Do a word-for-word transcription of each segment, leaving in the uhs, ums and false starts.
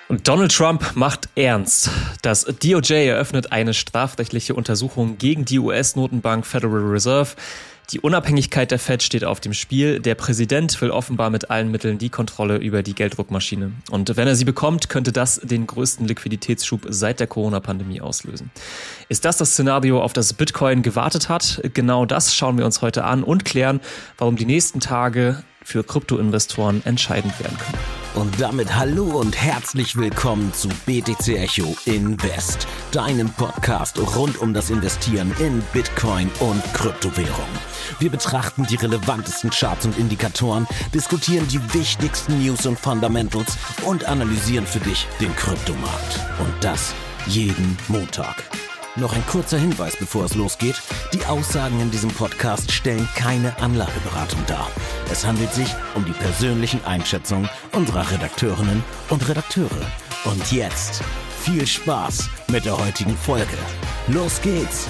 Und Donald Trump macht ernst. Das D O J eröffnet eine strafrechtliche Untersuchung gegen die U S-Notenbank Federal Reserve. Die Unabhängigkeit der Fed steht auf dem Spiel. Der Präsident will offenbar mit allen Mitteln die Kontrolle über die Gelddruckmaschine. Und wenn er sie bekommt, könnte das den größten Liquiditätsschub seit der Corona-Pandemie auslösen. Ist das das Szenario, auf das Bitcoin gewartet hat? Genau das schauen wir uns heute an und klären, warum die nächsten Tage für Kryptoinvestoren entscheidend werden können. Und damit hallo und herzlich willkommen zu B T C Echo Invest, deinem Podcast rund um das Investieren in Bitcoin und Kryptowährungen. Wir betrachten die relevantesten Charts und Indikatoren, diskutieren die wichtigsten News und Fundamentals und analysieren für dich den Kryptomarkt. Und das jeden Montag. Noch ein kurzer Hinweis, bevor es losgeht. Die Aussagen in diesem Podcast stellen keine Anlageberatung dar. Es handelt sich um die persönlichen Einschätzungen unserer Redakteurinnen und Redakteure. Und jetzt viel Spaß mit der heutigen Folge. Los geht's!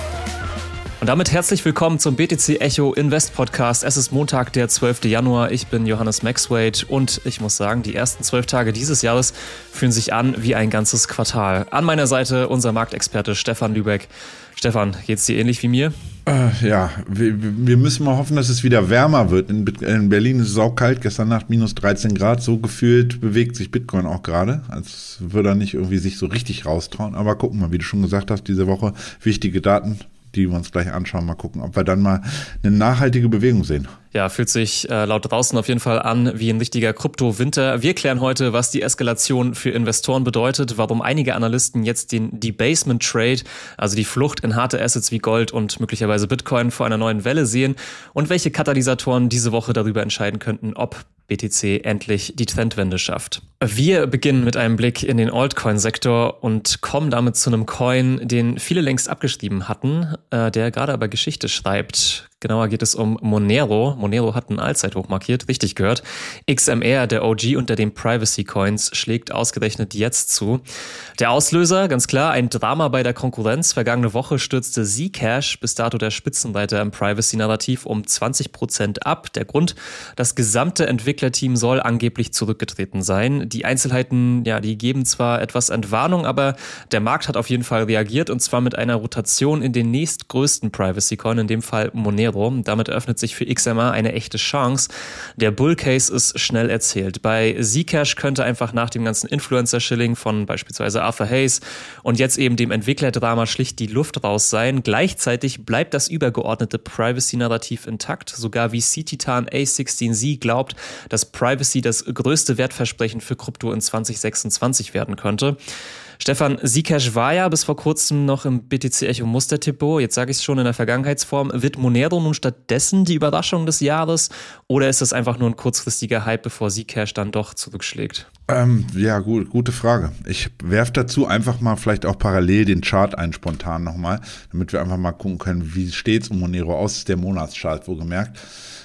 Und damit herzlich willkommen zum B T C Echo Invest Podcast. Es ist Montag, der zwölfte Januar. Ich bin Johannes Maxwade und ich muss sagen, die ersten zwölf Tage dieses Jahres fühlen sich an wie ein ganzes Quartal. An meiner Seite unser Marktexperte Stefan Lübeck. Stefan, geht's dir ähnlich wie mir? Äh, ja, wir, wir müssen mal hoffen, dass es wieder wärmer wird. In, in Berlin ist es saukalt, gestern Nacht minus dreizehn Grad. So gefühlt bewegt sich Bitcoin auch gerade, als würde er nicht irgendwie sich so richtig raustrauen. Aber gucken wir mal, wie du schon gesagt hast, diese Woche wichtige Daten, die wir uns gleich anschauen. Mal gucken, ob wir dann mal eine nachhaltige Bewegung sehen. Ja, fühlt sich äh, laut draußen auf jeden Fall an wie ein richtiger Krypto-Winter. Wir klären heute, was die Eskalation für Investoren bedeutet, warum einige Analysten jetzt den Debasement-Trade, also die Flucht in harte Assets wie Gold und möglicherweise Bitcoin vor einer neuen Welle sehen und welche Katalysatoren diese Woche darüber entscheiden könnten, ob B T C endlich die Trendwende schafft. Wir beginnen mit einem Blick in den Altcoin-Sektor und kommen damit zu einem Coin, den viele längst abgeschrieben hatten, äh, der gerade aber Geschichte schreibt. Genauer geht es um Monero. Monero hat einen Allzeithoch markiert, richtig gehört. X M R, der O G unter den Privacy Coins, schlägt ausgerechnet jetzt zu. Der Auslöser, ganz klar, ein Drama bei der Konkurrenz. Vergangene Woche stürzte Zcash, bis dato der Spitzenreiter im Privacy-Narrativ, um zwanzig Prozent ab. Der Grund, das gesamte Entwicklerteam soll angeblich zurückgetreten sein. Die Einzelheiten, ja, die geben zwar etwas Entwarnung, aber der Markt hat auf jeden Fall reagiert und zwar mit einer Rotation in den nächstgrößten Privacy-Coin, in dem Fall Monero. Damit öffnet sich für X M R eine echte Chance. Der Bullcase ist schnell erzählt. Bei Zcash könnte einfach nach dem ganzen Influencer-Shilling von beispielsweise Arthur Hayes und jetzt eben dem Entwicklerdrama schlicht die Luft raus sein. Gleichzeitig bleibt das übergeordnete Privacy-Narrativ intakt. Sogar wie C-Titan A sechzehn Z glaubt, dass Privacy das größte Wertversprechen für Krypto in zwanzig sechsundzwanzig werden könnte. Stefan, Zcash war ja bis vor kurzem noch im B T C Echo Mustertipo. Jetzt sage ich es schon in der Vergangenheitsform. Wird Monero nun stattdessen die Überraschung des Jahres oder ist das einfach nur ein kurzfristiger Hype, bevor Zcash dann doch zurückschlägt? Ähm, ja, gut, gute Frage. Ich werfe dazu einfach mal vielleicht auch parallel den Chart ein, spontan nochmal, damit wir einfach mal gucken können, wie steht es um Monero aus. Das ist der Monatschart, wohlgemerkt.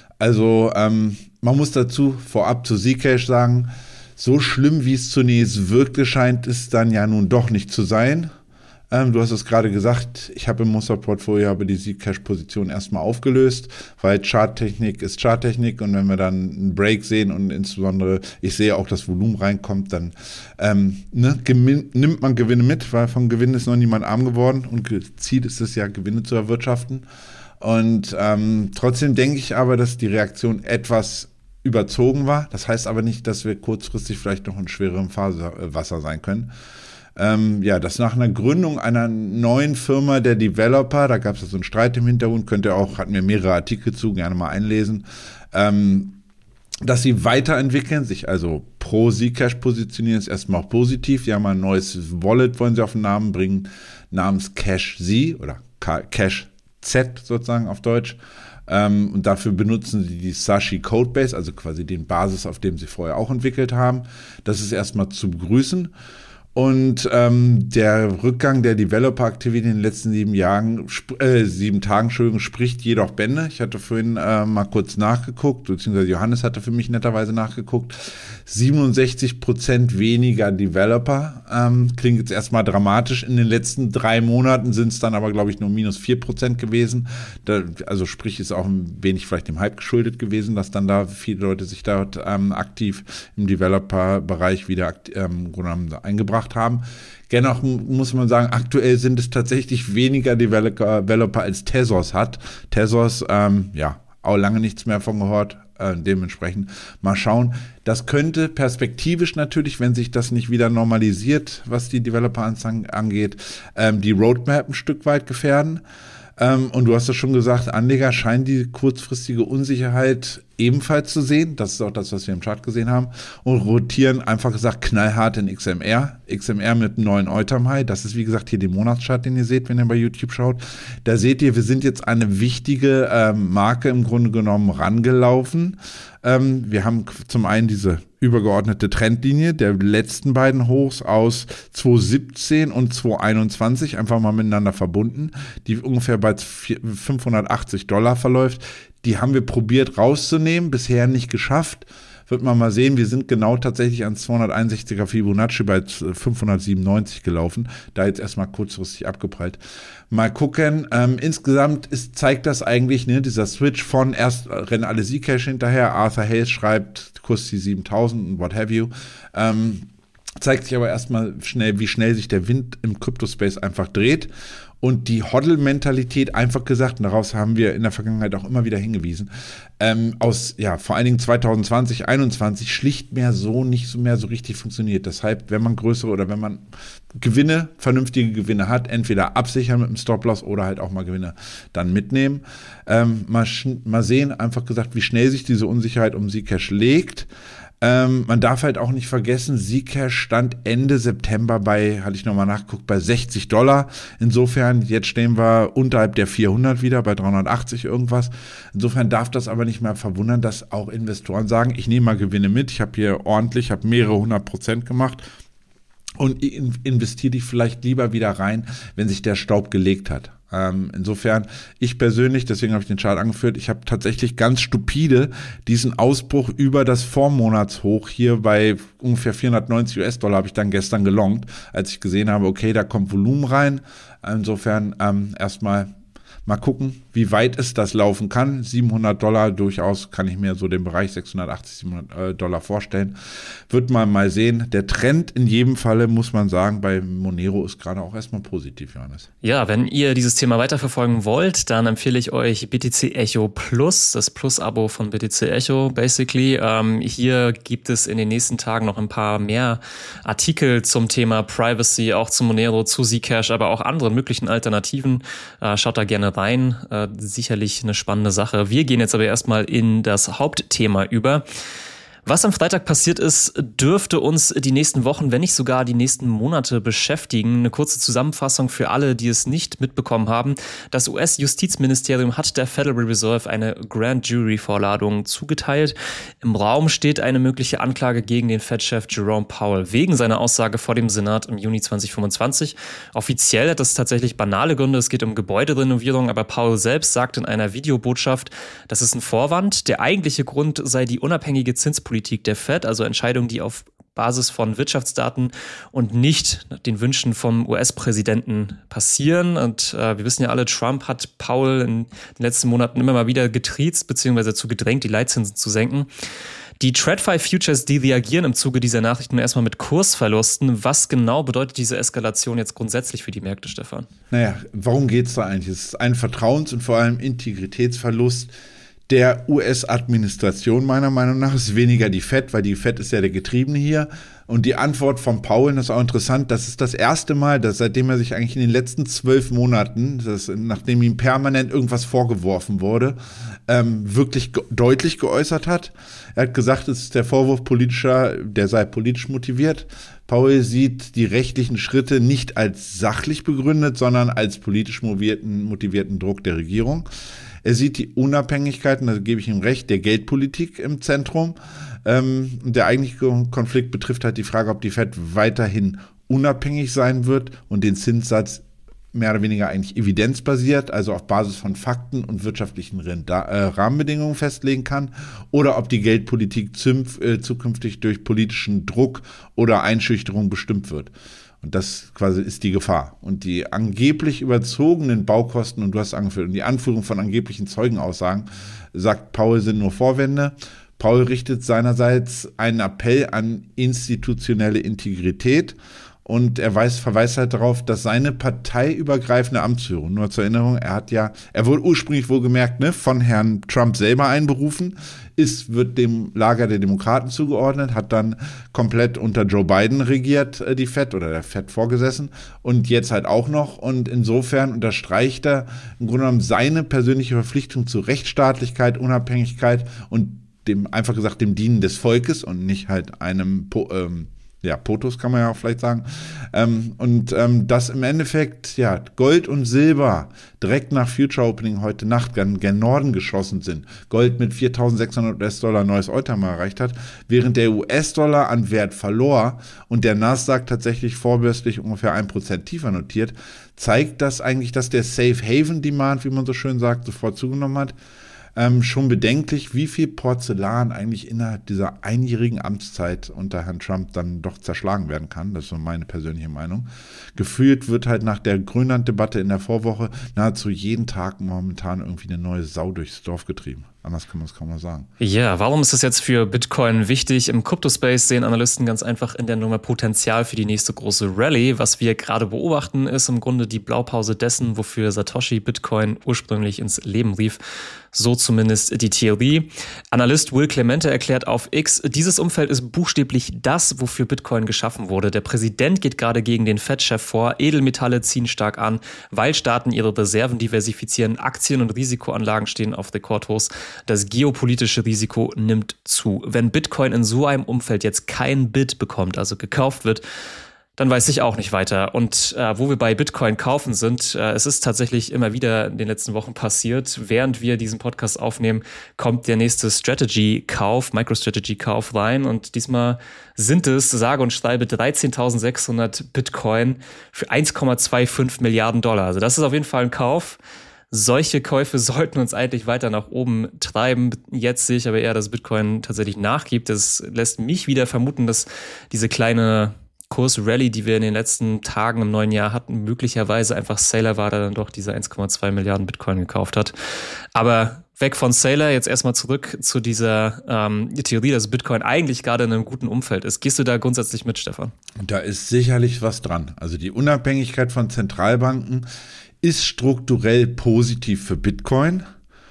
Also, ähm, man muss dazu vorab zu Zcash sagen, so schlimm, wie es zunächst wirkte, scheint es dann ja nun doch nicht zu sein. Ähm, du hast es gerade gesagt, ich habe im Musterportfolio habe die Zcash-Position erstmal aufgelöst, weil Charttechnik ist Charttechnik und wenn wir dann einen Break sehen und insbesondere ich sehe auch, dass Volumen reinkommt, dann ähm, ne, gemin- nimmt man Gewinne mit, weil von Gewinnen ist noch niemand arm geworden und Ziel ist es ja, Gewinne zu erwirtschaften. Und ähm, trotzdem denke ich aber, dass die Reaktion etwas überzogen war. Das heißt aber nicht, dass wir kurzfristig vielleicht noch in schwererem Fahrwasser sein können. Ähm, ja, das nach einer Gründung einer neuen Firma der Developer, da gab es ja so einen Streit im Hintergrund, könnt ihr auch, hatten wir mehrere Artikel zu, gerne mal einlesen, ähm, dass sie weiterentwickeln, sich also pro Zcash positionieren, ist erstmal auch positiv. Die haben ein neues Wallet, wollen sie auf den Namen bringen, namens Cash Z oder Cash Z sozusagen auf Deutsch. Ähm, und dafür benutzen sie die Sashi Codebase, also quasi den Basis, auf dem sie vorher auch entwickelt haben. Das ist erstmal zu begrüßen. Und ähm, der Rückgang der Developer-Aktivität in den letzten sieben Jahren, äh, sieben Tagen, Entschuldigung, spricht jedoch Bände. Ich hatte vorhin äh, mal kurz nachgeguckt, beziehungsweise Johannes hatte für mich netterweise nachgeguckt. siebenundsechzig Prozent weniger Developer. Ähm, klingt jetzt erstmal dramatisch. In den letzten drei Monaten sind es dann aber, glaube ich, nur minus vier Prozent gewesen. Da, also sprich, ist auch ein wenig vielleicht dem Hype geschuldet gewesen, dass dann da viele Leute sich dort ähm, aktiv im Developer-Bereich wieder ähm, eingebracht haben. Dennoch muss man sagen, aktuell sind es tatsächlich weniger Developer, Developer als Tezos hat. Tezos, ähm, ja, auch lange nichts mehr von gehört. Äh, dementsprechend mal schauen. Das könnte perspektivisch natürlich, wenn sich das nicht wieder normalisiert, was die Developer-Anzahlen angeht, ähm, die Roadmap ein Stück weit gefährden. Ähm, und du hast ja schon gesagt, Anleger scheinen die kurzfristige Unsicherheit ebenfalls zu sehen. Das ist auch das, was wir im Chart gesehen haben. Und rotieren einfach gesagt knallhart in X M R. X M R mit einem neuen All-Time-High. Das ist wie gesagt hier der Monatschart, den ihr seht, wenn ihr bei YouTube schaut. Da seht ihr, wir sind jetzt eine wichtige ähm, Marke im Grunde genommen rangelaufen. Ähm, wir haben zum einen diese übergeordnete Trendlinie der letzten beiden Hochs aus zwanzig siebzehn und zwanzig einundzwanzig einfach mal miteinander verbunden, die ungefähr bei fünfhundertachtzig Dollar verläuft. Die haben wir probiert rauszunehmen, bisher nicht geschafft. Wird man mal sehen, wir sind genau tatsächlich an zweihunderteinundsechziger Fibonacci bei fünfhundertsiebenundneunzig gelaufen, da jetzt erstmal kurzfristig abgeprallt. Mal gucken, ähm, insgesamt ist, zeigt das eigentlich, ne, dieser Switch von erst rennen alle Zcash hinterher, Arthur Hayes schreibt Kurs die siebentausend und what have you, ähm, zeigt sich aber erstmal schnell, wie schnell sich der Wind im Crypto-Space einfach dreht. Und die Hodl-Mentalität, einfach gesagt, und daraus haben wir in der Vergangenheit auch immer wieder hingewiesen, ähm, aus, ja, vor allen Dingen zwanzig zwanzig, einundzwanzig schlicht mehr so, nicht so mehr so richtig funktioniert. Deshalb, wenn man größere oder wenn man Gewinne, vernünftige Gewinne hat, entweder absichern mit einem Stop-Loss oder halt auch mal Gewinne dann mitnehmen. Ähm, mal, mal sehen, einfach gesagt, wie schnell sich diese Unsicherheit um Zcash legt. Ähm, man darf halt auch nicht vergessen, Zcash stand Ende September bei, hatte ich nochmal nachgeguckt, bei sechzig Dollar. Insofern, jetzt stehen wir unterhalb der vierhundert wieder, bei dreihundertachtzig irgendwas. Insofern darf das aber nicht mehr verwundern, dass auch Investoren sagen, ich nehme mal Gewinne mit, ich habe hier ordentlich, habe mehrere hundert Prozent gemacht und investiere dich vielleicht lieber wieder rein, wenn sich der Staub gelegt hat. Ähm, insofern, ich persönlich, deswegen habe ich den Chart angeführt, ich habe tatsächlich ganz stupide diesen Ausbruch über das Vormonatshoch hier bei ungefähr vierhundertneunzig US-Dollar habe ich dann gestern gelongt, als ich gesehen habe, okay, da kommt Volumen rein. Insofern ähm, erstmal mal gucken, wie weit es das laufen kann. siebenhundert Dollar durchaus kann ich mir so den Bereich sechshundertachtzig, siebenhundert Dollar vorstellen. Wird man mal sehen. Der Trend in jedem Falle, muss man sagen, bei Monero ist gerade auch erstmal positiv, Johannes. Ja, wenn ihr dieses Thema weiterverfolgen wollt, dann empfehle ich euch B T C Echo Plus, das Plus-Abo von B T C Echo, basically. Ähm, hier gibt es in den nächsten Tagen noch ein paar mehr Artikel zum Thema Privacy, auch zu Monero, zu Zcash, aber auch anderen möglichen Alternativen. Äh, schaut da gerne rein. Äh, sicherlich eine spannende Sache. Wir gehen jetzt aber erstmal in das Hauptthema über. Was am Freitag passiert ist, dürfte uns die nächsten Wochen, wenn nicht sogar die nächsten Monate beschäftigen. Eine kurze Zusammenfassung für alle, die es nicht mitbekommen haben. Das U S-Justizministerium hat der Federal Reserve eine Grand Jury-Vorladung zugeteilt. Im Raum steht eine mögliche Anklage gegen den Fed-Chef Jerome Powell wegen seiner Aussage vor dem Senat im Juni zwanzig fünfundzwanzig. Offiziell hat das tatsächlich banale Gründe. Es geht um Gebäuderenovierung, aber Powell selbst sagt in einer Videobotschaft, das ist ein Vorwand. Der eigentliche Grund sei die unabhängige Zinspolitik der Fed, also Entscheidungen, die auf Basis von Wirtschaftsdaten und nicht den Wünschen vom U S-Präsidenten passieren. Und äh, wir wissen ja alle, Trump hat Powell in den letzten Monaten immer mal wieder getriezt bzw. dazu gedrängt, die Leitzinsen zu senken. Die TradFi Futures, die reagieren im Zuge dieser Nachrichten nur erstmal mit Kursverlusten. Was genau bedeutet diese Eskalation jetzt grundsätzlich für die Märkte, Stefan? Naja, worum geht es da eigentlich? Es ist ein Vertrauens- und vor allem Integritätsverlust der U S-Administration meiner Meinung nach. Ist weniger die Fed, weil die Fed ist ja der Getriebene hier. Und die Antwort von Powell, das ist auch interessant, das ist das erste Mal, dass seitdem er sich eigentlich in den letzten zwölf Monaten, das, nachdem ihm permanent irgendwas vorgeworfen wurde, ähm, wirklich ge- deutlich geäußert hat. Er hat gesagt, es ist der Vorwurf politischer, der sei politisch motiviert. Powell sieht die rechtlichen Schritte nicht als sachlich begründet, sondern als politisch motivierten, motivierten Druck der Regierung. Er sieht die Unabhängigkeit, und da gebe ich ihm recht, der Geldpolitik im Zentrum. Ähm, der eigentliche Konflikt betrifft halt die Frage, ob die Fed weiterhin unabhängig sein wird und den Zinssatz mehr oder weniger eigentlich evidenzbasiert, also auf Basis von Fakten und wirtschaftlichen Renda- äh, Rahmenbedingungen festlegen kann, oder ob die Geldpolitik zümpf, äh, zukünftig durch politischen Druck oder Einschüchterung bestimmt wird. Und das quasi ist die Gefahr. Und die angeblich überzogenen Baukosten, und du hast angeführt, und die Anführung von angeblichen Zeugenaussagen, sagt Powell, sind nur Vorwände. Powell richtet seinerseits einen Appell an institutionelle Integrität. Und er weiß, verweist halt darauf, dass seine parteiübergreifende Amtsführung, nur zur Erinnerung, er hat ja, er wurde ursprünglich wohlgemerkt, ne, von Herrn Trump selber einberufen, ist, wird dem Lager der Demokraten zugeordnet, hat dann komplett unter Joe Biden regiert, die Fed, oder der Fed vorgesessen, und jetzt halt auch noch. Und insofern unterstreicht er im Grunde genommen seine persönliche Verpflichtung zu Rechtsstaatlichkeit, Unabhängigkeit und dem, einfach gesagt, dem Dienen des Volkes und nicht halt einem ähm, ja, POTUS kann man ja auch vielleicht sagen. Ähm, und ähm, dass im Endeffekt ja Gold und Silber direkt nach Future Opening heute Nacht gen, gen Norden geschossen sind. Gold mit viertausendsechshundert US-Dollar neues Alltime erreicht hat, während der U S-Dollar an Wert verlor und der Nasdaq tatsächlich vorbörslich ungefähr ein Prozent tiefer notiert, zeigt das eigentlich, dass der Safe Haven Demand, wie man so schön sagt, sofort zugenommen hat. Ähm, schon bedenklich, wie viel Porzellan eigentlich innerhalb dieser einjährigen Amtszeit unter Herrn Trump dann doch zerschlagen werden kann. Das ist so meine persönliche Meinung. Gefühlt wird halt nach der Grönland-Debatte in der Vorwoche nahezu jeden Tag momentan irgendwie eine neue Sau durchs Dorf getrieben. Anders kann man es kaum mal sagen. Ja, warum ist das jetzt für Bitcoin wichtig? Im Crypto-Space sehen Analysten ganz einfach in der Nummer Potenzial für die nächste große Rallye. Was wir gerade beobachten, ist im Grunde die Blaupause dessen, wofür Satoshi Bitcoin ursprünglich ins Leben rief. So zumindest die Theorie. Analyst Will Clemente erklärt auf X, dieses Umfeld ist buchstäblich das, wofür Bitcoin geschaffen wurde. Der Präsident geht gerade gegen den Fed-Chef vor, Edelmetalle ziehen stark an, weil Staaten ihre Reserven diversifizieren, Aktien und Risikoanlagen stehen auf Rekordhochs. Das geopolitische Risiko nimmt zu. Wenn Bitcoin in so einem Umfeld jetzt kein Bid bekommt, also gekauft wird, dann weiß ich auch nicht weiter. Und äh, wo wir bei Bitcoin kaufen sind, äh, es ist tatsächlich immer wieder in den letzten Wochen passiert. Während wir diesen Podcast aufnehmen, kommt der nächste Strategy-Kauf, MicroStrategy-Kauf rein. Und diesmal sind es, sage und schreibe, dreizehntausendsechshundert Bitcoin für eins Komma fünfundzwanzig Milliarden Dollar. Also das ist auf jeden Fall ein Kauf. Solche Käufe sollten uns eigentlich weiter nach oben treiben. Jetzt sehe ich aber eher, dass Bitcoin tatsächlich nachgibt. Das lässt mich wieder vermuten, dass diese kleine Kursrally, die wir in den letzten Tagen im neuen Jahr hatten, möglicherweise einfach Saylor war, der dann doch diese eins Komma zwei Milliarden Bitcoin gekauft hat. Aber weg von Saylor, jetzt erstmal zurück zu dieser ähm, Theorie, dass Bitcoin eigentlich gerade in einem guten Umfeld ist. Gehst du da grundsätzlich mit, Stefan? Da ist sicherlich was dran. Also die Unabhängigkeit von Zentralbanken ist strukturell positiv für Bitcoin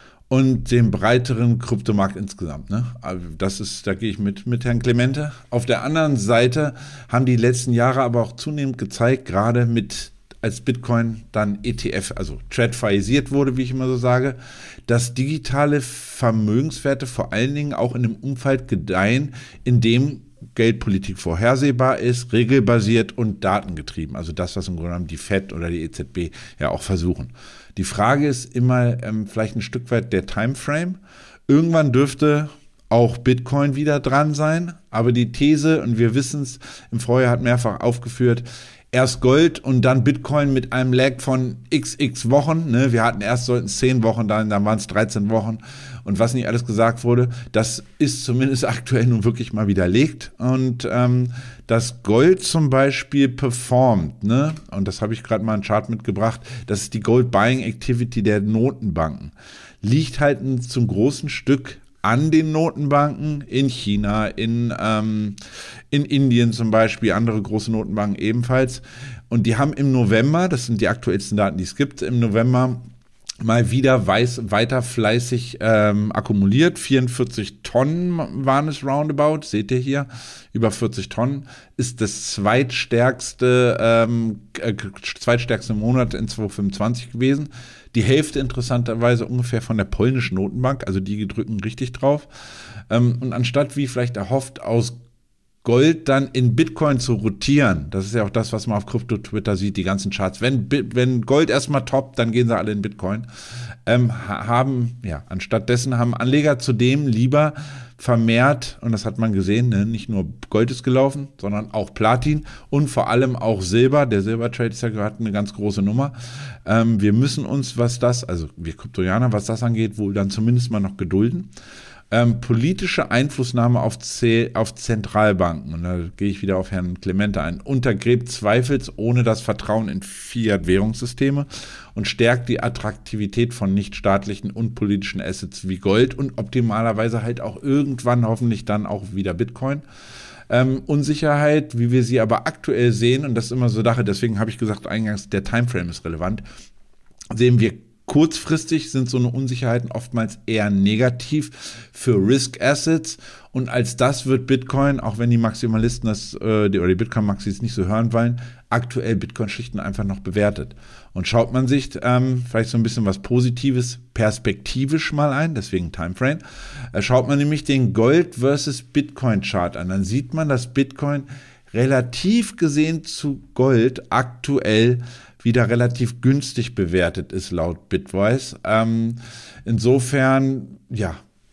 und den breiteren Kryptomarkt insgesamt. Ne? Also das ist, da gehe ich mit, mit Herrn Clemente. Auf der anderen Seite haben die letzten Jahre aber auch zunehmend gezeigt, gerade mit, als Bitcoin dann E T F, also TradFiisiert wurde, wie ich immer so sage, dass digitale Vermögenswerte vor allen Dingen auch in einem Umfeld gedeihen, in dem Geldpolitik vorhersehbar ist, regelbasiert und datengetrieben. Also das, was im Grunde genommen die Fed oder die E Z B ja auch versuchen. Die Frage ist immer ähm, vielleicht ein Stück weit der Timeframe. Irgendwann dürfte auch Bitcoin wieder dran sein, aber die These, und wir wissen es, im Vorjahr hat mehrfach aufgeführt, erst Gold und dann Bitcoin mit einem Lag von xx Wochen. Ne? Wir hatten erst sollten es zehn Wochen, dann, dann waren es dreizehn Wochen. Und was nicht alles gesagt wurde, das ist zumindest aktuell nun wirklich mal widerlegt. Und ähm, das Gold zum Beispiel performt, ne? Und das habe ich gerade mal einen Chart mitgebracht, das ist die Gold Buying Activity der Notenbanken. Liegt halt ein, zum großen Stück an den Notenbanken in China, in, ähm, in Indien zum Beispiel, andere große Notenbanken ebenfalls. Und die haben im November, das sind die aktuellsten Daten, die es gibt, im November mal wieder weiß, weiter fleißig ähm, akkumuliert. vierundvierzig Tonnen waren es roundabout, seht ihr hier, über vierzig Tonnen, ist das zweitstärkste, ähm, äh, zweitstärkste Monat in zweitausendfünfundzwanzig gewesen. Die Hälfte interessanterweise ungefähr von der polnischen Notenbank, also die drücken richtig drauf. Ähm, und anstatt wie vielleicht erhofft aus Gold dann in Bitcoin zu rotieren, das ist ja auch das, was man auf Krypto-Twitter sieht, die ganzen Charts. Wenn, wenn Gold erstmal toppt, dann gehen sie alle in Bitcoin. Ähm, haben, ja, anstatt dessen haben Anleger zudem lieber vermehrt, und das hat man gesehen, ne, nicht nur Gold ist gelaufen, sondern auch Platin und vor allem auch Silber. Der Silbertrade ist ja gerade eine ganz große Nummer. Ähm, wir müssen uns, was das, also wir Kryptorianer, was das angeht, wohl dann zumindest mal noch gedulden. Ähm, politische Einflussnahme auf, C- auf Zentralbanken, und da gehe ich wieder auf Herrn Clemente ein, untergräbt zweifelsohne das Vertrauen in Fiat-Währungssysteme und stärkt die Attraktivität von nichtstaatlichen und politischen Assets wie Gold und optimalerweise halt auch irgendwann hoffentlich dann auch wieder Bitcoin. Ähm, Unsicherheit, wie wir sie aber aktuell sehen, und das ist immer so Sache, deswegen habe ich gesagt eingangs, der Timeframe ist relevant, sehen wir kurzfristig sind so eine Unsicherheiten oftmals eher negativ für Risk Assets, und als das wird Bitcoin, auch wenn die Maximalisten das äh, die, oder die Bitcoin-Maxis nicht so hören wollen, aktuell Bitcoin-Schichten einfach noch bewertet. Und schaut man sich ähm, vielleicht so ein bisschen was Positives perspektivisch mal ein, deswegen Timeframe, äh, schaut man nämlich den Gold versus Bitcoin-Chart an, dann sieht man, dass Bitcoin relativ gesehen zu Gold aktuell wieder relativ günstig bewertet ist laut Bitwise. Ähm, insofern, ja,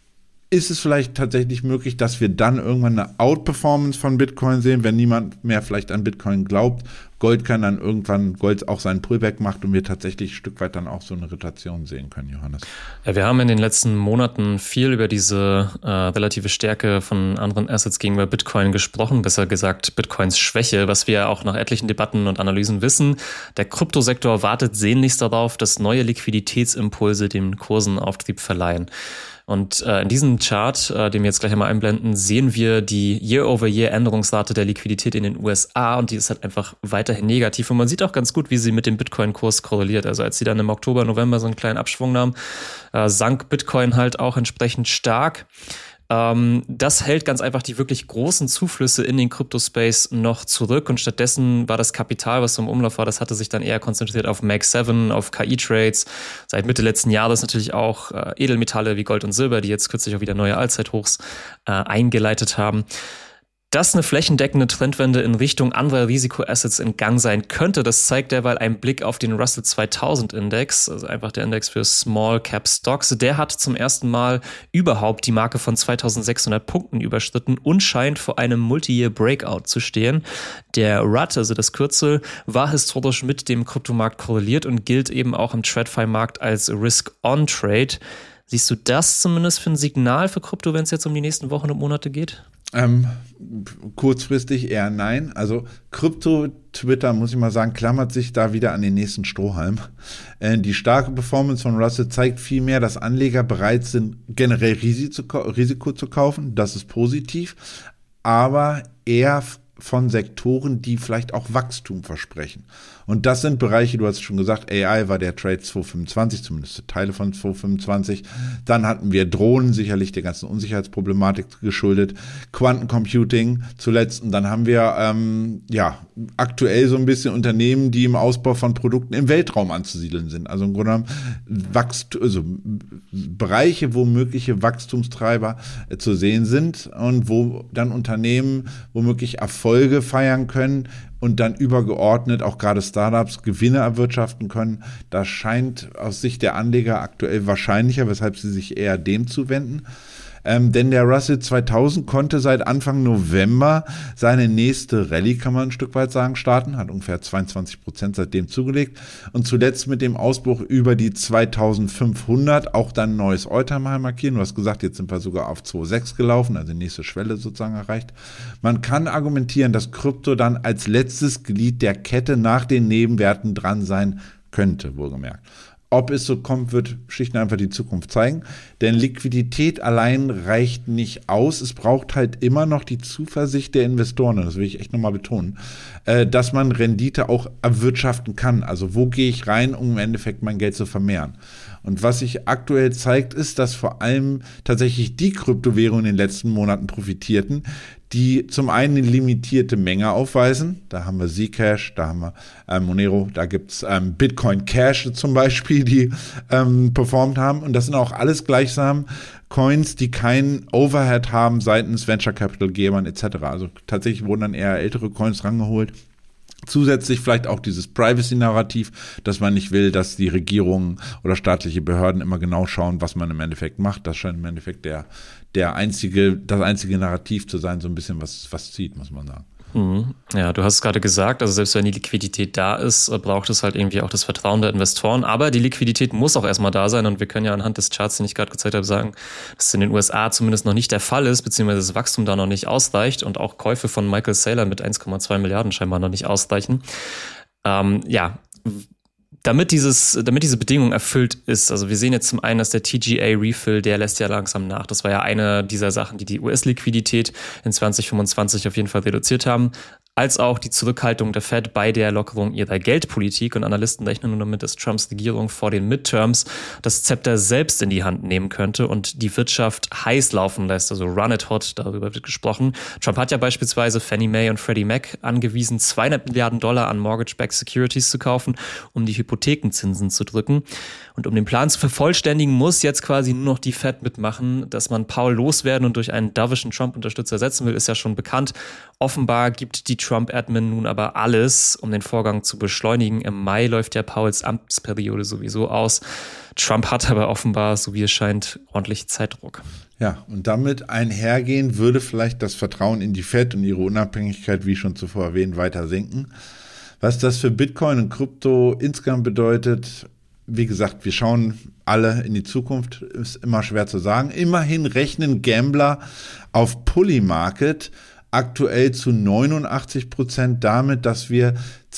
ist es vielleicht tatsächlich möglich, dass wir dann irgendwann eine Outperformance von Bitcoin sehen, wenn niemand mehr vielleicht an Bitcoin glaubt. Gold kann dann irgendwann, Gold auch seinen Pullback macht und wir tatsächlich ein Stück weit dann auch so eine Rotation sehen können, Johannes. Ja, wir haben in den letzten Monaten viel über diese äh, relative Stärke von anderen Assets gegenüber Bitcoin gesprochen, besser gesagt Bitcoins Schwäche, was wir auch nach etlichen Debatten und Analysen wissen. Der Kryptosektor wartet sehnlichst darauf, dass neue Liquiditätsimpulse den Kursen Auftrieb verleihen. Und äh, in diesem Chart, äh, den wir jetzt gleich einmal einblenden, sehen wir die Year-over-Year-Änderungsrate der Liquidität in den U S A, und die ist halt einfach weiterhin negativ. Und man sieht auch ganz gut, wie sie mit dem Bitcoin-Kurs korreliert. Also als sie dann im Oktober, November so einen kleinen Abschwung nahm, äh, sank Bitcoin halt auch entsprechend stark. Ähm, das hält ganz einfach die wirklich großen Zuflüsse in den Crypto-Space noch zurück, und stattdessen war das Kapital, was so im Umlauf war, das hatte sich dann eher konzentriert auf Mag sieben, auf K I-Trades. Seit Mitte letzten Jahres natürlich auch äh, Edelmetalle wie Gold und Silber, die jetzt kürzlich auch wieder neue Allzeithochs äh, eingeleitet haben. Dass eine flächendeckende Trendwende in Richtung anderer Risikoassets in Gang sein könnte, das zeigt derweil ein Blick auf den Russell zweitausend Index, also einfach der Index für Small Cap Stocks. Der hat zum ersten Mal überhaupt die Marke von zweitausendsechshundert Punkten überschritten und scheint vor einem Multi-Year Breakout zu stehen. Der R U T, also das Kürzel, war historisch mit dem Kryptomarkt korreliert und gilt eben auch im TradFi-Markt als Risk-on-Trade. Siehst du das zumindest für ein Signal für Krypto, wenn es jetzt um die nächsten Wochen und Monate geht? Ähm, kurzfristig eher nein. Also Krypto-Twitter, muss ich mal sagen, klammert sich da wieder an den nächsten Strohhalm. Äh, die starke Performance von Russell zeigt vielmehr, dass Anleger bereit sind, generell Risiko, Risiko zu kaufen. Das ist positiv. Aber eher von Sektoren, die vielleicht auch Wachstum versprechen. Und das sind Bereiche, du hast schon gesagt, A I war der Trade zweitausendfünfundzwanzig, zumindest Teile von zweitausendfünfundzwanzig. Dann hatten wir Drohnen, sicherlich der ganzen Unsicherheitsproblematik geschuldet. Quantencomputing zuletzt. Und dann haben wir ähm, ja aktuell so ein bisschen Unternehmen, die im Ausbau von Produkten im Weltraum anzusiedeln sind. Also im Grunde genommen Wachst- also Bereiche, wo mögliche Wachstumstreiber äh, zu sehen sind und wo dann Unternehmen womöglich Erfolge feiern können und dann übergeordnet auch gerade Startups Gewinne erwirtschaften können. Das scheint aus Sicht der Anleger aktuell wahrscheinlicher, weshalb sie sich eher dem zuwenden. Ähm, denn der Russell zweitausend konnte seit Anfang November seine nächste Rallye, kann man ein Stück weit sagen, starten, hat ungefähr zweiundzwanzig Prozent seitdem zugelegt und zuletzt mit dem Ausbruch über die zweitausendfünfhundert auch dann ein neues All-Time-High markieren. Du hast gesagt, jetzt sind wir sogar auf zwei Komma sechs gelaufen, also die nächste Schwelle sozusagen erreicht. Man kann argumentieren, dass Krypto dann als letztes Glied der Kette nach den Nebenwerten dran sein könnte, wohlgemerkt. Ob es so kommt, wird schlicht und einfach die Zukunft zeigen. Denn Liquidität allein reicht nicht aus. Es braucht halt immer noch die Zuversicht der Investoren, und das will ich echt nochmal betonen, äh, dass man Rendite auch erwirtschaften kann. Also wo gehe ich rein, um im Endeffekt mein Geld zu vermehren? Und was sich aktuell zeigt, ist, dass vor allem tatsächlich die Kryptowährungen in den letzten Monaten profitierten, die zum einen eine limitierte Menge aufweisen. Da haben wir Zcash, da haben wir äh, Monero, da gibt's ähm, Bitcoin Cash zum Beispiel, die ähm, performt haben. Und das sind auch alles gleichsam Coins, die keinen Overhead haben seitens Venture Capital Gebern et cetera. Also tatsächlich wurden dann eher ältere Coins rangeholt. Zusätzlich vielleicht auch dieses Privacy-Narrativ, dass man nicht will, dass die Regierungen oder staatliche Behörden immer genau schauen, was man im Endeffekt macht. Das scheint im Endeffekt der, der einzige, das einzige Narrativ zu sein, so ein bisschen was, was zieht, muss man sagen. Mhm. Ja, du hast es gerade gesagt, also selbst wenn die Liquidität da ist, braucht es halt irgendwie auch das Vertrauen der Investoren. Aber die Liquidität muss auch erstmal da sein und wir können ja anhand des Charts, den ich gerade gezeigt habe, sagen, dass es in den U S A zumindest noch nicht der Fall ist, beziehungsweise das Wachstum da noch nicht ausreicht und auch Käufe von Michael Saylor mit eins Komma zwei Milliarden scheinbar noch nicht ausreichen. Ähm, ja, Damit dieses, damit diese Bedingung erfüllt ist, also wir sehen jetzt zum einen, dass der T G A-Refill, der lässt ja langsam nach. Das war ja eine dieser Sachen, die die U S-Liquidität in zwanzig fünfundzwanzig auf jeden Fall reduziert haben, als auch die Zurückhaltung der Fed bei der Lockerung ihrer Geldpolitik. Und Analysten rechnen nun damit, dass Trumps Regierung vor den Midterms das Zepter selbst in die Hand nehmen könnte und die Wirtschaft heiß laufen lässt, also run it hot, darüber wird gesprochen. Trump hat ja beispielsweise Fannie Mae und Freddie Mac angewiesen, zweihundert Milliarden Dollar an Mortgage-Backed Securities zu kaufen, um die Hypothekenzinsen zu drücken. Und um den Plan zu vervollständigen, muss jetzt quasi nur noch die Fed mitmachen. Dass man Powell loswerden und durch einen dovischen Trump-Unterstützer ersetzen will, ist ja schon bekannt. Offenbar gibt die Trump-Admin nun aber alles, um den Vorgang zu beschleunigen. Im Mai läuft ja Powells Amtsperiode sowieso aus. Trump hat aber offenbar, so wie es scheint, ordentlich Zeitdruck. Ja, und damit einhergehen würde vielleicht das Vertrauen in die Fed und ihre Unabhängigkeit, wie schon zuvor erwähnt, weiter sinken. Was das für Bitcoin und Krypto insgesamt bedeutet, wie gesagt, wir schauen alle in die Zukunft, ist immer schwer zu sagen. Immerhin rechnen Gambler auf Polymarket aktuell zu neunundachtzig Prozent damit, dass wir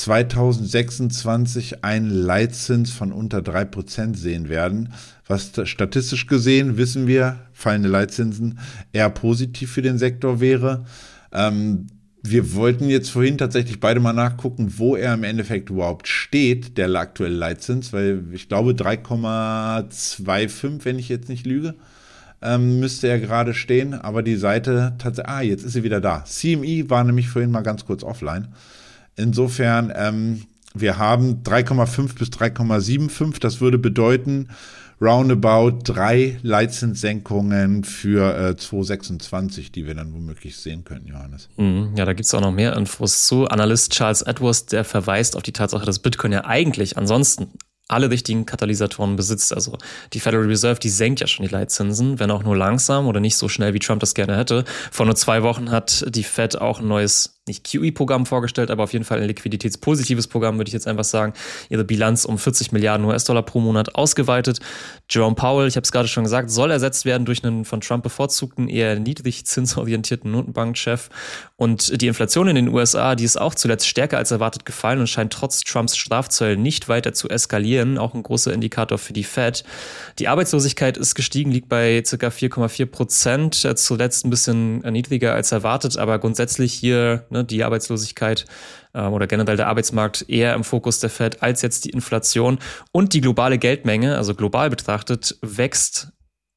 zweitausendsechsundzwanzig einen Leitzins von unter drei Prozent sehen werden. Was statistisch gesehen, wissen wir, fallende Leitzinsen eher positiv für den Sektor wäre. Ähm, Wir wollten jetzt vorhin tatsächlich beide mal nachgucken, wo er im Endeffekt überhaupt steht, der aktuelle Leitzins, weil ich glaube drei Komma fünfundzwanzig, wenn ich jetzt nicht lüge, ähm, müsste er gerade stehen, aber die Seite tatsächlich, ah, jetzt ist sie wieder da. C M E war nämlich vorhin mal ganz kurz offline. Insofern, ähm, wir haben drei Komma fünf bis drei Komma fünfundsiebzig, das würde bedeuten, roundabout drei Leitzinssenkungen für äh, zweitausendsechsundzwanzig, die wir dann womöglich sehen können, Johannes. Ja, da gibt es auch noch mehr Infos zu. Analyst Charles Edwards, der verweist auf die Tatsache, dass Bitcoin ja eigentlich ansonsten alle richtigen Katalysatoren besitzt. Also die Federal Reserve, die senkt ja schon die Leitzinsen, wenn auch nur langsam oder nicht so schnell, wie Trump das gerne hätte. Vor nur zwei Wochen hat die Fed auch ein neues, nicht Q E-Programm vorgestellt, aber auf jeden Fall ein liquiditätspositives Programm, würde ich jetzt einfach sagen. Ihre Bilanz um vierzig Milliarden U S-Dollar pro Monat ausgeweitet. Jerome Powell, ich habe es gerade schon gesagt, soll ersetzt werden durch einen von Trump bevorzugten, eher niedrig zinsorientierten Notenbankchef. Und die Inflation in den U S A, die ist auch zuletzt stärker als erwartet gefallen und scheint trotz Trumps Strafzölle nicht weiter zu eskalieren. Auch ein großer Indikator für die Fed. Die Arbeitslosigkeit ist gestiegen, liegt bei ca. vier Komma vier Prozent. Zuletzt ein bisschen niedriger als erwartet, aber grundsätzlich hier ne, die Arbeitslosigkeit ähm, oder generell der Arbeitsmarkt eher im Fokus der Fed als jetzt die Inflation. Und die globale Geldmenge, also global betrachtet, wächst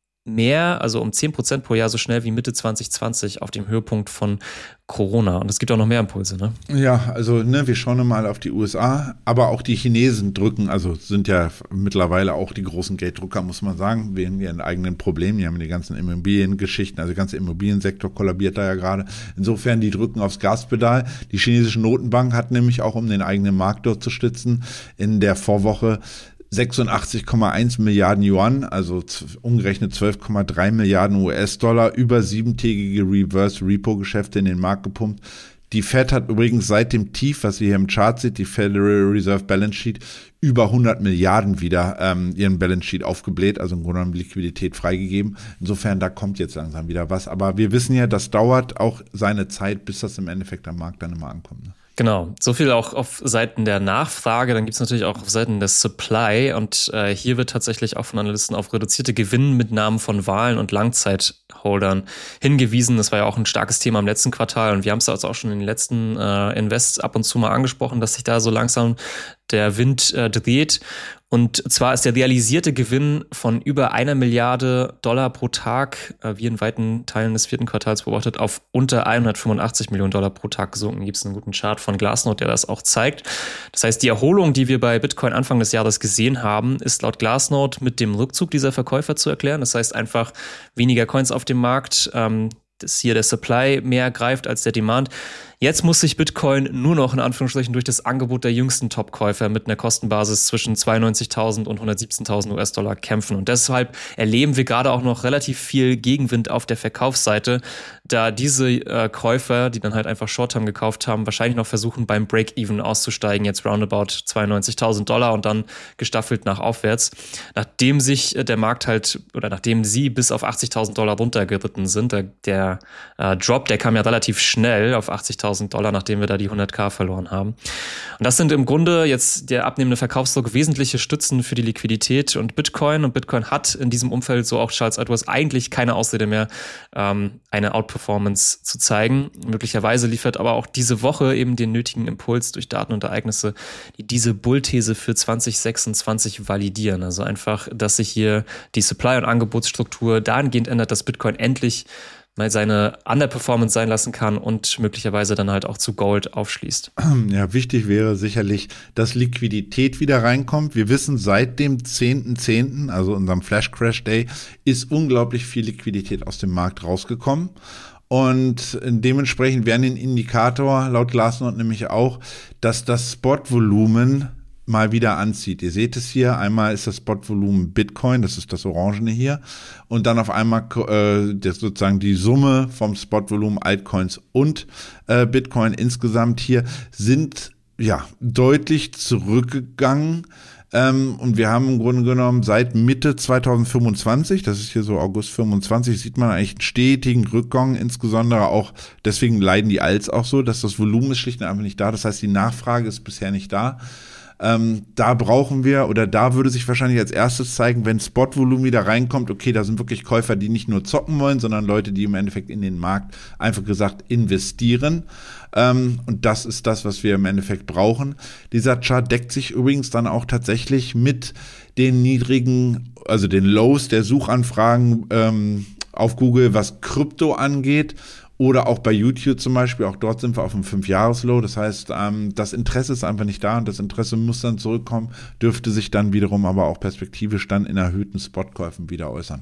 mehr, also um zehn Prozent pro Jahr so schnell wie Mitte zwanzig zwanzig auf dem Höhepunkt von Corona. Und es gibt auch noch mehr Impulse, ne? Ja, also ne, wir schauen mal auf die U S A, aber auch die Chinesen drücken, also sind ja mittlerweile auch die großen Gelddrucker, muss man sagen, wegen ihren eigenen Problemen. Die haben die ganzen Immobiliengeschichten, also der ganze Immobiliensektor kollabiert da ja gerade. Insofern, die drücken aufs Gaspedal. Die chinesische Notenbank hat nämlich auch, um den eigenen Markt dort zu stützen, in der Vorwoche sechsundachtzig Komma eins Milliarden Yuan, also umgerechnet zwölf Komma drei Milliarden U S-Dollar, über siebentägige Reverse-Repo-Geschäfte in den Markt gepumpt. Die Fed hat übrigens seit dem Tief, was ihr hier im Chart seht, die Federal Reserve Balance Sheet, über hundert Milliarden wieder ähm, ihren Balance Sheet aufgebläht, also im Grunde genommen Liquidität freigegeben. Insofern, da kommt jetzt langsam wieder was. Aber wir wissen ja, das dauert auch seine Zeit, bis das im Endeffekt am Markt dann immer ankommt. Ne? Genau, so viel auch auf Seiten der Nachfrage, dann gibt es natürlich auch auf Seiten des Supply und äh, hier wird tatsächlich auch von Analysten auf reduzierte Gewinnmitnahmen von Wahlen und Langzeitholdern hingewiesen. Das war ja auch ein starkes Thema im letzten Quartal und wir haben es also auch schon in den letzten äh, Invests ab und zu mal angesprochen, dass sich da so langsam der Wind äh, dreht. Und zwar ist der realisierte Gewinn von über einer Milliarde Dollar pro Tag, äh, wie in weiten Teilen des vierten Quartals beobachtet, auf unter hundertfünfundachtzig Millionen Dollar pro Tag gesunken. Gibt es einen guten Chart von Glassnode, der das auch zeigt. Das heißt, die Erholung, die wir bei Bitcoin Anfang des Jahres gesehen haben, ist laut Glassnode mit dem Rückzug dieser Verkäufer zu erklären. Das heißt einfach weniger Coins auf dem Markt, ähm, dass hier der Supply mehr greift als der Demand. Jetzt muss sich Bitcoin nur noch in Anführungsstrichen durch das Angebot der jüngsten Top-Käufer mit einer Kostenbasis zwischen zweiundneunzigtausend und hundertsiebzehntausend US-Dollar kämpfen. Und deshalb erleben wir gerade auch noch relativ viel Gegenwind auf der Verkaufsseite, da diese äh, Käufer, die dann halt einfach Short-Term gekauft haben, wahrscheinlich noch versuchen, beim Break-Even auszusteigen, jetzt roundabout zweiundneunzigtausend Dollar und dann gestaffelt nach aufwärts. Nachdem sich äh, der Markt halt, oder nachdem sie bis auf achtzigtausend Dollar runtergeritten sind, der, der äh, Drop, der kam ja relativ schnell auf achtzigtausend Dollar, nachdem wir da die hunderttausend verloren haben. Und das sind im Grunde jetzt der abnehmende Verkaufsdruck wesentliche Stützen für die Liquidität und Bitcoin. Und Bitcoin hat in diesem Umfeld, so auch Charles Edwards, eigentlich keine Ausrede mehr, ähm, eine Outperformance zu zeigen. Möglicherweise liefert aber auch diese Woche eben den nötigen Impuls durch Daten und Ereignisse, die diese Bull-These für zwanzig sechsundzwanzig validieren. Also einfach, dass sich hier die Supply- und Angebotsstruktur dahingehend ändert, dass Bitcoin endlich mal seine Underperformance sein lassen kann und möglicherweise dann halt auch zu Gold aufschließt. Ja, wichtig wäre sicherlich, dass Liquidität wieder reinkommt. Wir wissen, seit dem zehnten zehnten, also unserem Flash Crash Day, ist unglaublich viel Liquidität aus dem Markt rausgekommen. Und dementsprechend wäre ein Indikator laut Glassnode nämlich auch, dass das Spotvolumen mal wieder anzieht. Ihr seht es hier, einmal ist das Spotvolumen Bitcoin, das ist das Orangene hier, und dann auf einmal äh, das sozusagen die Summe vom Spotvolumen Altcoins und äh, Bitcoin insgesamt hier sind ja deutlich zurückgegangen. Ähm, und wir haben im Grunde genommen seit Mitte zwanzig fünfundzwanzig, das ist hier so August fünfundzwanzig, sieht man eigentlich einen stetigen Rückgang, insbesondere auch, deswegen leiden die Alts auch so, dass das Volumen ist schlicht und einfach nicht da, das heißt, die Nachfrage ist bisher nicht da. Ähm, da brauchen wir, oder da würde sich wahrscheinlich als erstes zeigen, wenn Spotvolumen wieder reinkommt, okay, da sind wirklich Käufer, die nicht nur zocken wollen, sondern Leute, die im Endeffekt in den Markt, einfach gesagt, investieren. Ähm, und das ist das, was wir im Endeffekt brauchen. Dieser Chart deckt sich übrigens dann auch tatsächlich mit den niedrigen, also den Lows der Suchanfragen ähm, auf Google, was Krypto angeht. Oder auch bei YouTube zum Beispiel, auch dort sind wir auf einem fünf-Jahres-Low. Das heißt, ähm, das Interesse ist einfach nicht da und das Interesse muss dann zurückkommen, dürfte sich dann wiederum aber auch perspektivisch dann in erhöhten Spotkäufen wieder äußern.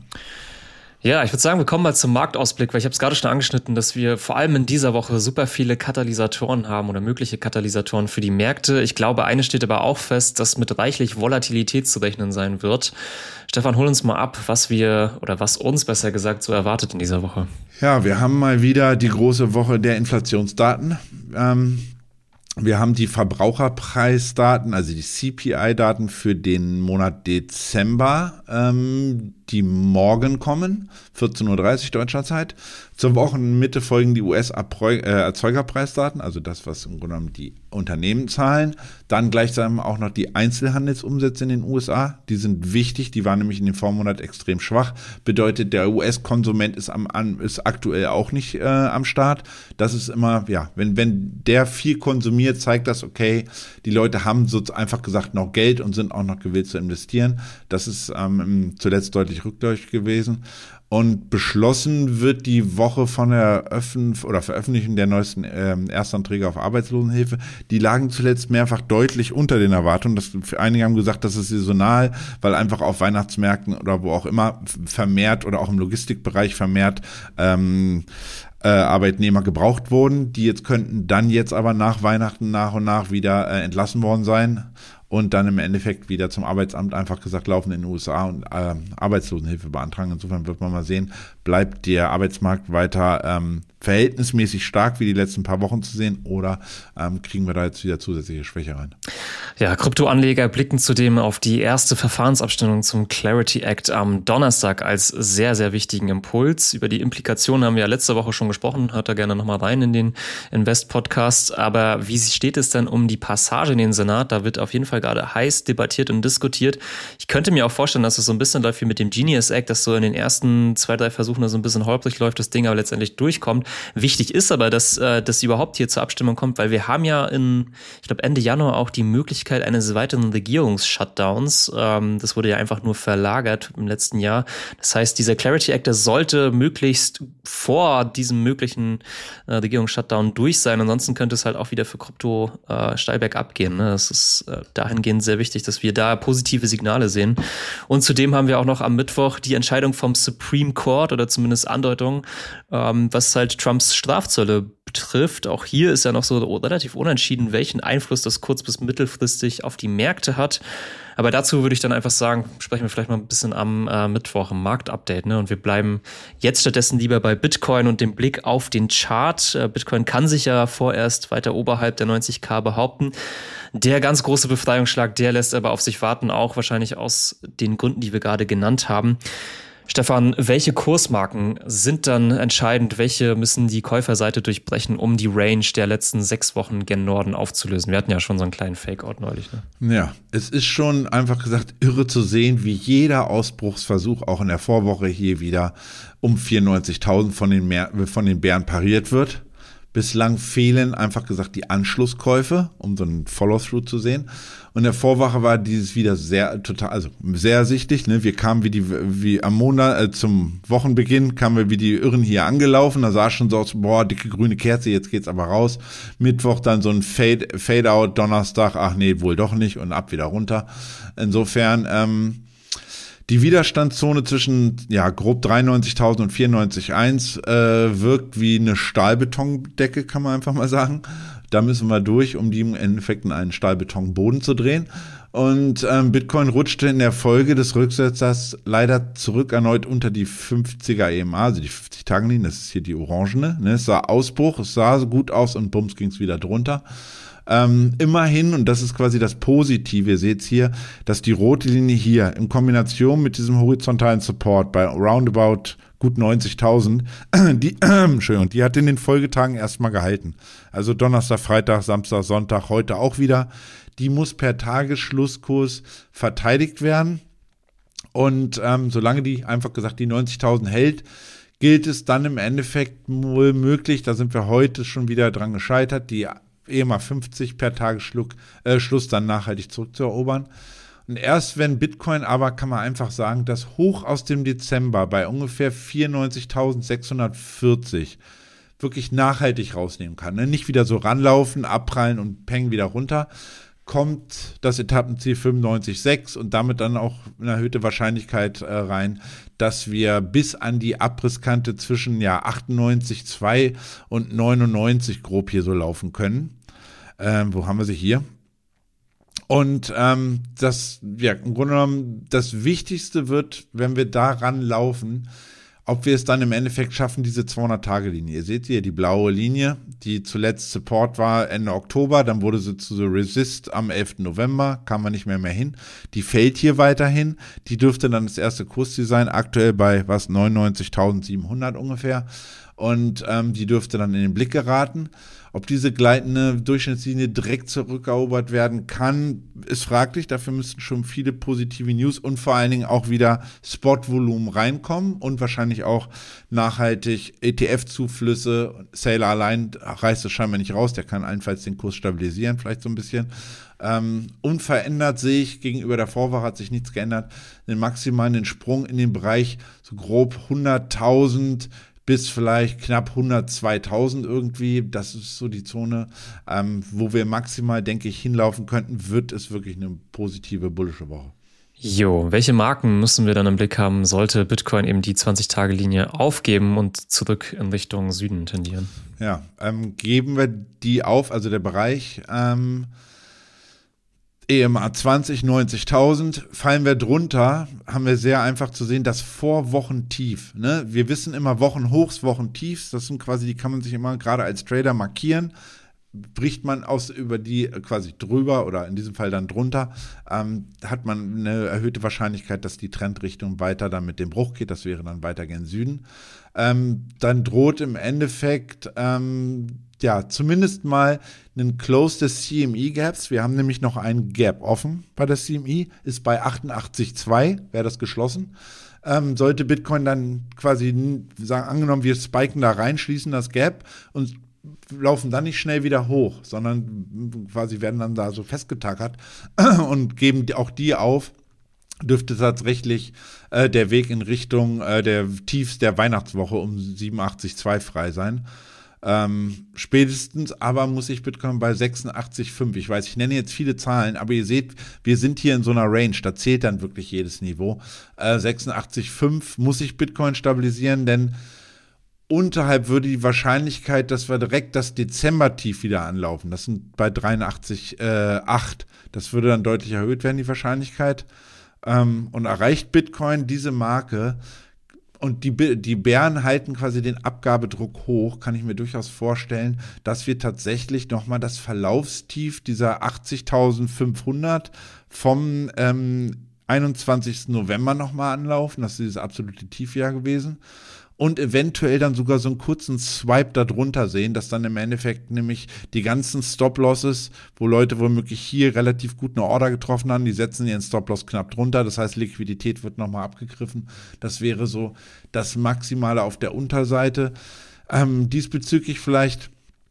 Ja, ich würde sagen, wir kommen mal zum Marktausblick, weil ich habe es gerade schon angeschnitten, dass wir vor allem in dieser Woche super viele Katalysatoren haben oder mögliche Katalysatoren für die Märkte. Ich glaube, eine steht aber auch fest, dass mit reichlich Volatilität zu rechnen sein wird. Stefan, hol uns mal ab, was wir oder was uns besser gesagt so erwartet in dieser Woche. Ja, wir haben mal wieder die große Woche der Inflationsdaten. Ähm, wir haben die Verbraucherpreisdaten, also die C P I-Daten für den Monat Dezember, ähm, die morgen kommen, vierzehn Uhr dreißig deutscher Zeit. Zur Wochenmitte folgen die U S-Erzeugerpreisdaten, also das, was im Grunde genommen die Unternehmen zahlen. Dann gleichsam auch noch die Einzelhandelsumsätze in den U S A. Die sind wichtig, die waren nämlich in dem Vormonat extrem schwach. Bedeutet, der U S-Konsument ist, am, ist aktuell auch nicht äh, am Start. Das ist immer, ja, wenn, wenn der viel konsumiert, zeigt das, okay, die Leute haben so einfach gesagt noch Geld und sind auch noch gewillt zu investieren. Das ist ähm, zuletzt deutlich rückläufig gewesen. Und beschlossen wird die Woche von der Öffn- oder Veröffentlichung der neuesten ähm, Erstanträge auf Arbeitslosenhilfe. Die lagen zuletzt mehrfach deutlich unter den Erwartungen. Das, einige haben gesagt, das ist saisonal, weil einfach auf Weihnachtsmärkten oder wo auch immer vermehrt oder auch im Logistikbereich vermehrt ähm, äh, Arbeitnehmer gebraucht wurden. Die jetzt könnten dann jetzt aber nach Weihnachten nach und nach wieder äh, entlassen worden sein. Und dann im Endeffekt wieder zum Arbeitsamt einfach gesagt laufen in den U S A und äh, Arbeitslosenhilfe beantragen. Insofern wird man mal sehen, bleibt der Arbeitsmarkt weiter ähm, verhältnismäßig stark wie die letzten paar Wochen zu sehen oder ähm, kriegen wir da jetzt wieder zusätzliche Schwäche rein? Ja, Kryptoanleger blicken zudem auf die erste Verfahrensabstimmung zum Clarity Act am Donnerstag als sehr, sehr wichtigen Impuls. Über die Implikationen haben wir ja letzte Woche schon gesprochen. Hört da gerne nochmal rein in den Invest-Podcast. Aber wie steht es denn um die Passage in den Senat? Da wird auf jeden Fall gerade heiß debattiert und diskutiert. Ich könnte mir auch vorstellen, dass es so ein bisschen läuft wie mit dem Genius Act, dass so in den ersten zwei, drei Versuchen da so ein bisschen holprig läuft, das Ding aber letztendlich durchkommt. Wichtig ist aber, dass äh, das überhaupt hier zur Abstimmung kommt, weil wir haben ja in, ich glaube Ende Januar auch die Möglichkeit eines weiteren Regierungsshutdowns. Ähm, das wurde ja einfach nur verlagert im letzten Jahr. Das heißt, dieser Clarity Act, der sollte möglichst vor diesem möglichen äh, Regierungsshutdown durch sein. Ansonsten könnte es halt auch wieder für Krypto äh, steil bergab gehen. Ne? Das ist äh, dahingehend sehr wichtig, dass wir da positive Signale sehen. Und zudem haben wir auch noch am Mittwoch die Entscheidung vom Supreme Court oder zumindest Andeutungen, ähm, was halt Trumps Strafzölle trifft. Auch hier ist ja noch so relativ unentschieden, welchen Einfluss das kurz- bis mittelfristig auf die Märkte hat. Aber dazu würde ich dann einfach sagen, sprechen wir vielleicht mal ein bisschen am äh, Mittwoch im Marktupdate. Ne? Und wir bleiben jetzt stattdessen lieber bei Bitcoin und dem Blick auf den Chart. Äh, Bitcoin kann sich ja vorerst weiter oberhalb der neunzigtausend behaupten. Der ganz große Befreiungsschlag, der lässt aber auf sich warten, auch wahrscheinlich aus den Gründen, die wir gerade genannt haben. Stefan, welche Kursmarken sind dann entscheidend? Welche müssen die Käuferseite durchbrechen, um die Range der letzten sechs Wochen gen Norden aufzulösen? Wir hatten ja schon so einen kleinen Fake-Out neulich. Ne? Ja, es ist schon einfach gesagt irre zu sehen, wie jeder Ausbruchsversuch auch in der Vorwoche hier wieder um vierundneunzigtausend von den, Mer- von den Bären pariert wird. Bislang fehlen einfach gesagt die Anschlusskäufe, um so einen Follow-through zu sehen. Und in der Vorwoche war dieses wieder sehr total, also sehr ersichtlich. Ne? Wir kamen wie die, wie am Monat äh, zum Wochenbeginn kamen wir wie die Irren hier angelaufen. Da sah schon so aus, boah, dicke grüne Kerze, jetzt geht's aber raus. Mittwoch dann so ein Fade, Fade-out, Donnerstag, ach nee, wohl doch nicht und ab wieder runter. Insofern, ähm, die Widerstandszone zwischen ja grob dreiundneunzigtausend und vierundneunzig Komma eins äh, wirkt wie eine Stahlbetondecke, kann man einfach mal sagen. Da müssen wir durch, um die im Endeffekt in einen Stahlbetonboden zu drehen. Und ähm, Bitcoin rutschte in der Folge des Rücksetzers leider zurück erneut unter die fünfziger E M A, also die fünfzig-Tage-Linie, das ist hier die orangene. Ne? Es sah Ausbruch, es sah so gut aus und bums ging es wieder drunter. Ähm, immerhin, und das ist quasi das Positive, ihr seht es hier, dass die rote Linie hier in Kombination mit diesem horizontalen Support bei roundabout gut neunzigtausend, die, äh, Entschuldigung, die hat in den Folgetagen erstmal gehalten. Also Donnerstag, Freitag, Samstag, Sonntag, heute auch wieder. Die muss per Tagesschlusskurs verteidigt werden. Und ähm, solange die einfach gesagt die neunzigtausend hält, gilt es dann im Endeffekt wohl möglich, da sind wir heute schon wieder dran gescheitert, die E M A fünfzig per Tagesschluss äh, Schluss dann nachhaltig zurückzuerobern. Und erst wenn Bitcoin aber, kann man einfach sagen, das Hoch aus dem Dezember bei ungefähr vierundneunzigtausendsechshundertvierzig wirklich nachhaltig rausnehmen kann. Ne? Nicht wieder so ranlaufen, abprallen und peng wieder runter, kommt das Etappenziel fünfundneunzig Komma sechs und damit dann auch eine erhöhte Wahrscheinlichkeit äh, rein, dass wir bis an die Abrisskante zwischen ja achtundneunzig Komma zwei und neunundneunzig grob hier so laufen können. Ähm, wo haben wir sie hier? Und ähm, das, ja, im Grunde genommen, das Wichtigste wird, wenn wir daran laufen, ob wir es dann im Endeffekt schaffen, diese zweihundert-Tage-Linie. Ihr seht hier die blaue Linie, die zuletzt Support war Ende Oktober, dann wurde sie zu Resist am elften November, kam man nicht mehr mehr hin. Die fällt hier weiterhin, die dürfte dann das erste Kursziel sein, aktuell bei was neunundneunzigtausendsiebenhundert ungefähr. Und ähm, die dürfte dann in den Blick geraten. Ob diese gleitende Durchschnittslinie direkt zurückerobert werden kann, ist fraglich. Dafür müssten schon viele positive News und vor allen Dingen auch wieder Spot-Volumen reinkommen und wahrscheinlich auch nachhaltig E T F-Zuflüsse. Sailor allein reißt es scheinbar nicht raus. Der kann allenfalls den Kurs stabilisieren, vielleicht so ein bisschen. Ähm, unverändert sehe ich, gegenüber der Vorwoche hat sich nichts geändert, den maximalen Sprung in den Bereich so grob hunderttausend bis vielleicht knapp hundertzweitausend irgendwie. Das ist so die Zone, ähm, wo wir maximal, denke ich, hinlaufen könnten, wird es wirklich eine positive, bullische Woche. Jo, welche Marken müssen wir dann im Blick haben, sollte Bitcoin eben die zwanzig-Tage-Linie aufgeben und zurück in Richtung Süden tendieren? Ja, ähm, geben wir die auf, also der Bereich ähm, E M A zwanzig, neunzigtausend, fallen wir drunter, haben wir sehr einfach zu sehen, das Vorwochentief. Ne? Wir wissen immer Wochenhochs, Wochentiefs, das sind quasi, die kann man sich immer gerade als Trader markieren. Bricht man aus über die quasi drüber oder in diesem Fall dann drunter, ähm, hat man eine erhöhte Wahrscheinlichkeit, dass die Trendrichtung weiter dann mit dem Bruch geht. Das wäre dann weiter gen Süden. Ähm, dann droht im Endeffekt ähm, ja zumindest mal ein Close des C M E-Gaps. Wir haben nämlich noch einen Gap offen bei der C M E, ist bei achtundachtzig Komma zwei, wäre das geschlossen. Ähm, sollte Bitcoin dann quasi sagen, angenommen, wir spiken da rein, schließen das Gap und laufen dann nicht schnell wieder hoch, sondern quasi werden dann da so festgetackert und geben auch die auf, dürfte tatsächlich äh, der Weg in Richtung äh, der Tiefs der Weihnachtswoche um siebenundachtzig Komma zwei frei sein. Ähm, spätestens aber muss ich Bitcoin bei sechsundachtzig Komma fünf, ich weiß, ich nenne jetzt viele Zahlen, aber ihr seht, wir sind hier in so einer Range, da zählt dann wirklich jedes Niveau. Äh, sechsundachtzig Komma fünf muss ich Bitcoin stabilisieren, denn unterhalb würde die Wahrscheinlichkeit, dass wir direkt das Dezember-Tief wieder anlaufen. Das sind bei dreiundachtzig Komma acht. Das würde dann deutlich erhöht werden, die Wahrscheinlichkeit. Ähm, und erreicht Bitcoin diese Marke und die, die Bären halten quasi den Abgabedruck hoch, kann ich mir durchaus vorstellen, dass wir tatsächlich nochmal das Verlaufstief dieser achtzigtausendfünfhundert vom ähm, einundzwanzigsten November nochmal anlaufen. Das ist dieses absolute Tiefjahr gewesen. Und eventuell dann sogar so einen kurzen Swipe darunter sehen, dass dann im Endeffekt nämlich die ganzen Stop-Losses, wo Leute womöglich hier relativ gut eine Order getroffen haben, die setzen ihren Stop-Loss knapp drunter, das heißt Liquidität wird nochmal abgegriffen. Das wäre so das Maximale auf der Unterseite. Ähm, diesbezüglich vielleicht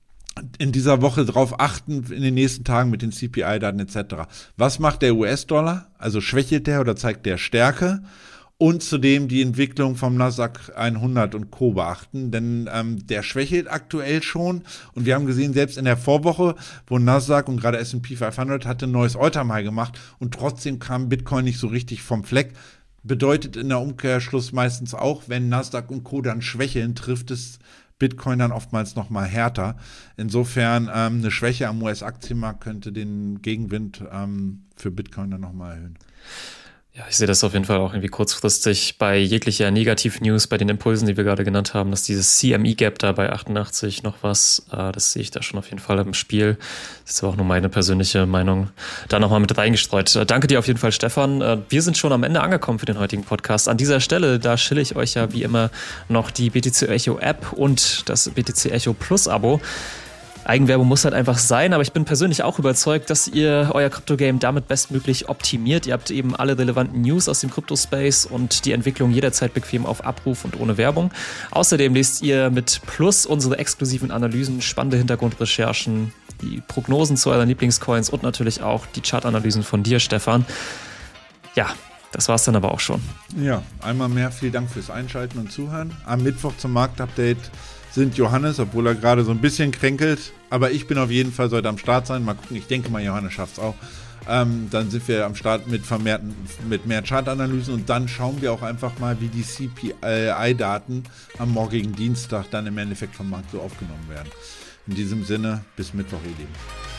in dieser Woche drauf achten, in den nächsten Tagen mit den C P I-Daten et cetera. Was macht der U S-Dollar? Also schwächelt der oder zeigt der Stärke? Und zudem die Entwicklung vom Nasdaq hundert und Co. beachten, denn ähm, der schwächelt aktuell schon und wir haben gesehen, selbst in der Vorwoche, wo Nasdaq und gerade S and P fünfhundert hatte ein neues All-Time-High gemacht und trotzdem kam Bitcoin nicht so richtig vom Fleck. Bedeutet in der Umkehrschluss meistens auch, wenn Nasdaq und Co. dann schwächeln, trifft es Bitcoin dann oftmals noch mal härter. Insofern ähm, eine Schwäche am U S-Aktienmarkt könnte den Gegenwind ähm, für Bitcoin dann noch mal erhöhen. Ja, ich sehe das auf jeden Fall auch irgendwie kurzfristig bei jeglicher Negativ-News, bei den Impulsen, die wir gerade genannt haben, dass dieses C M E-Gap da bei achtundachtzig noch was, äh, das sehe ich da schon auf jeden Fall im Spiel. Das ist aber auch nur meine persönliche Meinung da nochmal mit reingestreut. Äh, danke dir auf jeden Fall, Stefan. Äh, wir sind schon am Ende angekommen für den heutigen Podcast. An dieser Stelle, da schille ich euch ja wie immer noch die B T C Echo App und das B T C Echo Plus Abo. Eigenwerbung muss halt einfach sein, aber ich bin persönlich auch überzeugt, dass ihr euer Krypto-Game damit bestmöglich optimiert. Ihr habt eben alle relevanten News aus dem Krypto-Space und die Entwicklung jederzeit bequem auf Abruf und ohne Werbung. Außerdem lest ihr mit Plus unsere exklusiven Analysen, spannende Hintergrundrecherchen, die Prognosen zu euren Lieblingscoins und natürlich auch die Chartanalysen von dir, Stefan. Ja, das war's dann aber auch schon. Ja, einmal mehr vielen Dank fürs Einschalten und Zuhören. Am Mittwoch zum Marktupdate sind Johannes, obwohl er gerade so ein bisschen kränkelt, aber ich bin auf jeden Fall, sollte am Start sein. Mal gucken, ich denke mal, Johannes schafft es auch. Ähm, dann sind wir am Start mit vermehrten, mit mehr Chartanalysen und dann schauen wir auch einfach mal, wie die C P I-Daten am morgigen Dienstag dann im Endeffekt vom Markt so aufgenommen werden. In diesem Sinne, bis Mittwoch, ihr Lieben.